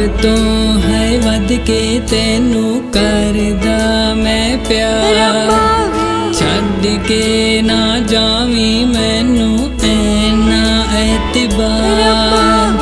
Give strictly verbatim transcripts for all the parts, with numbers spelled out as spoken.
तो है वध के तेनू करदा मैं प्यार। छड्ड के ना जावी मैनू ऐना एतबार।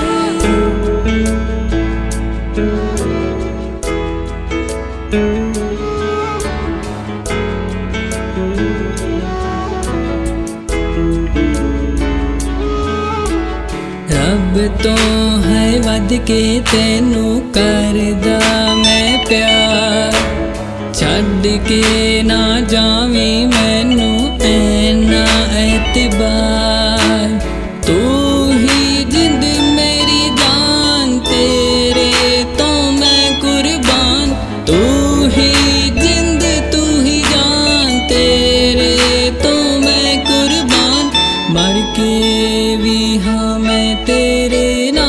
रब तो है वध के तेनू करदा मैं प्यार। छड्ड के ना जावी मैनू ऐना एतबार। तू ही जिंद मेरी जान, तेरे तो मैं कुर्बान। तू ही जिंद तू ही जान, तेरे तो मैं कुर्बान। मर के भी हाँ मैं तेरे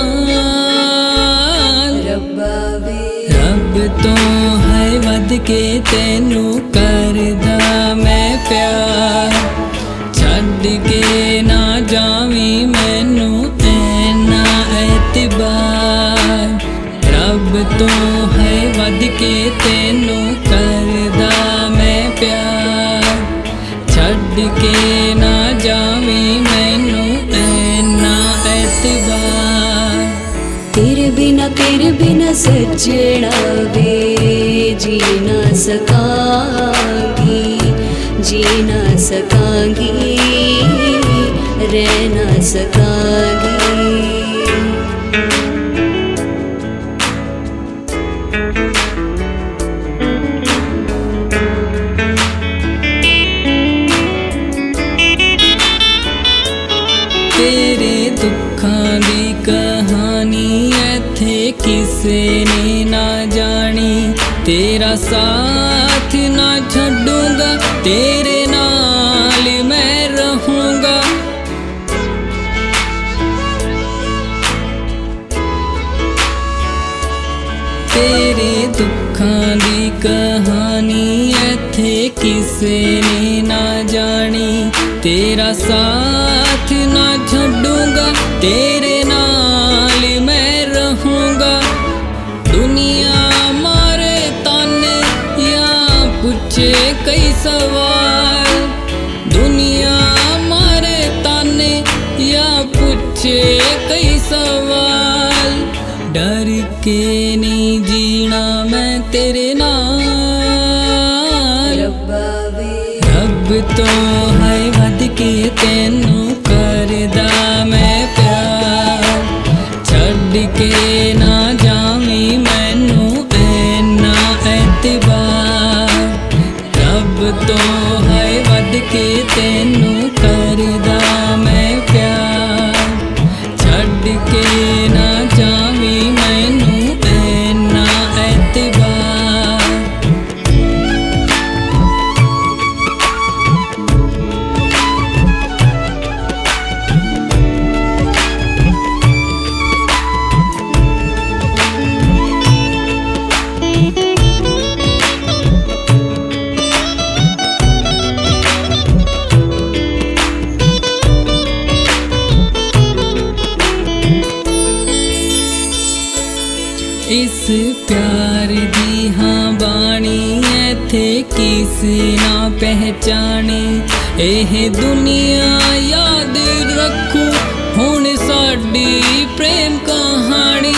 नाल। रब तो है वध के तेनू करदा मैं प्यार। छड्ड के ना जावी मैनू ऐना एतबार। रब तो है वध के तेनू करदा मैं प्यार। छड्ड के ना जावी मैनू ऐना एतबार। तेरे बिना तेरे बिना सजना वे जी ना सकांगी, जी ना सकांगी, रह ना सकांगी। तेरे दुखां दी कहानी इत्थे किसे ने ना जानी। तेरा साथ ना छड्डूंगा, तेरे नाल मैं रहूंगा। तेरे दुखां दी कहानी इत्थे किसे ने ना जानी। तेरा साथ ना छड्डूंगा, तेरे नाल मैं रहूंगा। दुनिया मारे ताने या पूछे कई सवाल। दुनिया मारे ताने या पूछे कई सवाल। डर के नहीं जीना मैं तेरे नाल। रब तो है वध के तेनू करदा मैं प्यार। छड्ड के ना जावी मैनू ऐना एतबार। रब तो है वध के तेनू करदा मैं प्यार। छड्ड के ना जावी मैनू ऐना एतबार। इस प्यार दी हाँ बाणी इत्थे किसे ना पहचानी। एह दुनिया याद रखू हुण साडी प्रेम कहानी।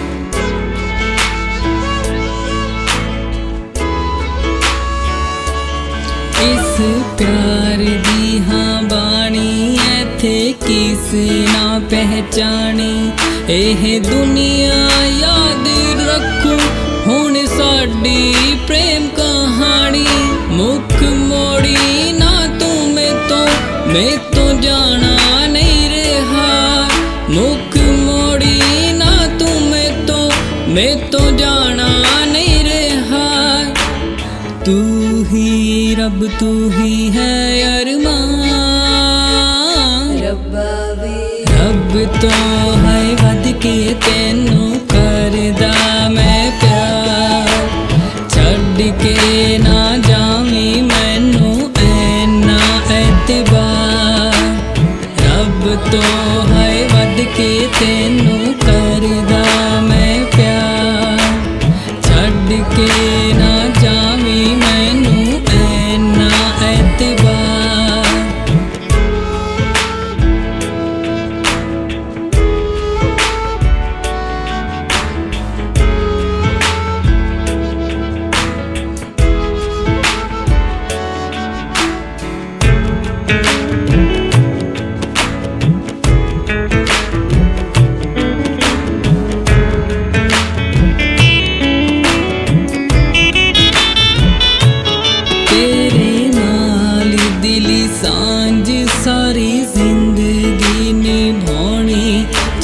इस प्यार दी हाँ बाणी इत्थे किसे ना पहचानी। एह दुनिया याद रखू हुण साडी प्रेम कहानी। मुख मोड़ी ना तू मैं तो मैं तो जाना नहीं रहा। मुख मोड़ी ना तू मैं तो मैं तो जाना नहीं रहा। तू ही रब तू ही है अरमान। रब तो है वध के तेनू करदा मैं प्यार। छड्ड के ना जावी मैनू ऐना एतबार। रब तो है वध के तेनू करदा मैं प्यार।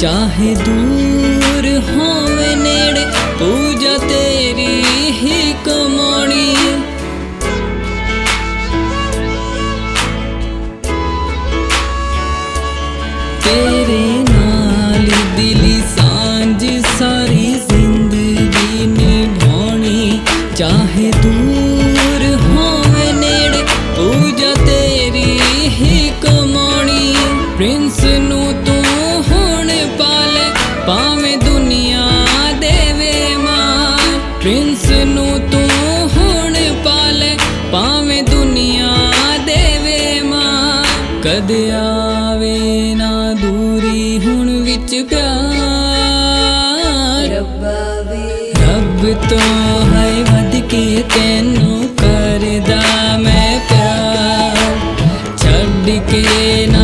चाहे दूर होवे नेड़े पूजा तेरी ही कमानी। तेरे नाल दिली सांझ सारी जिंदगी निभानी। चाहे दूर होवे नेड़े पूजा तेरी ही कमानी। प्रिंस नू तू हुण पाले भावें दुनिया देवे मार। प्रिंस नू तू हुण पाले भावें दुनिया देवे मार। कदे आवे ना दूरी हुण विच प्यार। रब्बा वे रब तो है वध के तेनू करदा मैं प्यार। छड्ड के